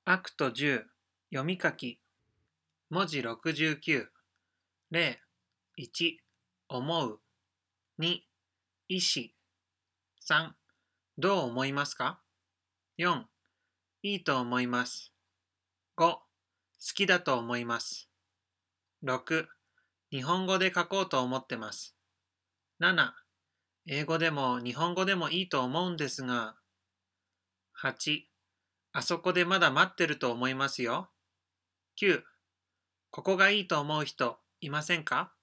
アクト10読み書き文字69例1思う2意思3どう思いますか4いいと思います5好きだと思います6日本語で書こうと思ってます7英語でも日本語でもいいと思うんですが8あそこでまだ待ってると思いますよ9ここがいいと思う人いませんか